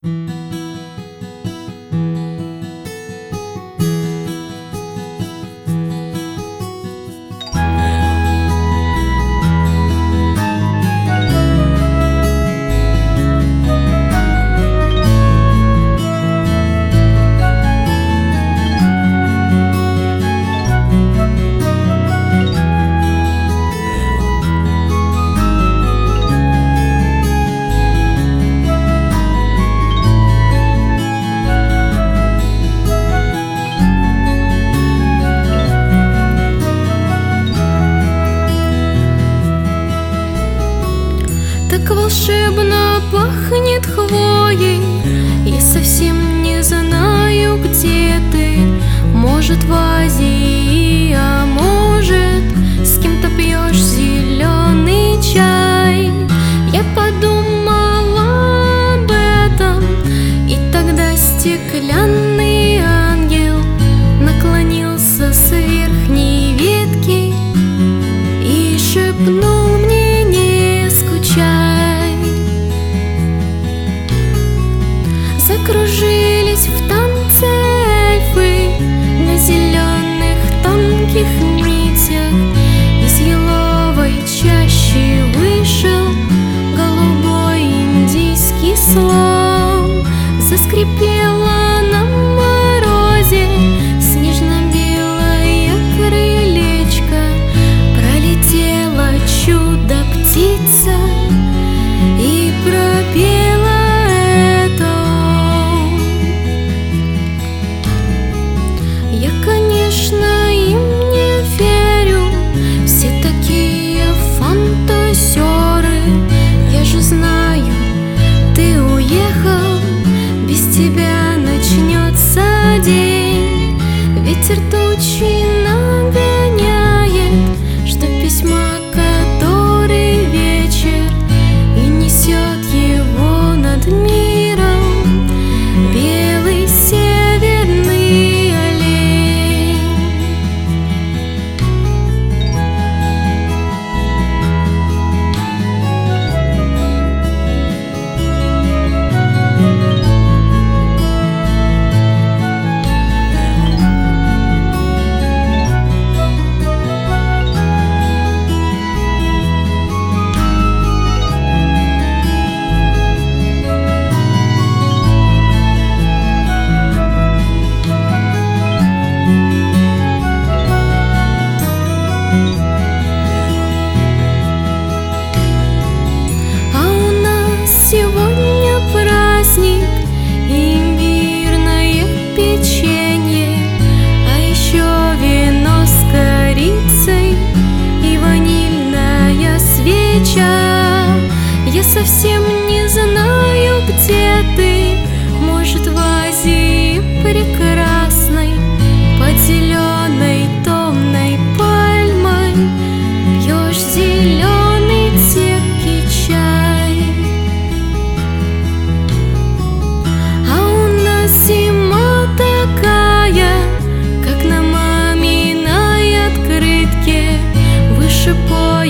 Так волшебно пахнет хвоей. Я совсем не знаю, где ты. Может, в Азии, а может, с кем-то пьешь зеленый чай. Я подумала об этом, и тогда стеклянный ангел наклонился с верхней ветки и шепнул мне: не скучай. Закружились в танце эльфы на зеленых тонких нитях. Из еловой чащи вышел голубой индийский слон. Заскрипела на морозе снежно-белое крылечко. Пролетела чудо-птица и пропела это. Я, конечно, им не верю, все такие фантазеры. Я же знаю, ты уехал, без тебя начнется день. Ветер тучи нагоняет, что письма, который вечер, и несет его над миром белый северный олень. Сегодня праздник, имбирное печенье, а еще вино с корицей и ванильная свеча. Я совсем не знаю, где ты. Может, в Азии прекрасной, под зеленой томной пальмой пьешь зеленый терпкий чай. Зима такая, как на маминой открытке, выше пояса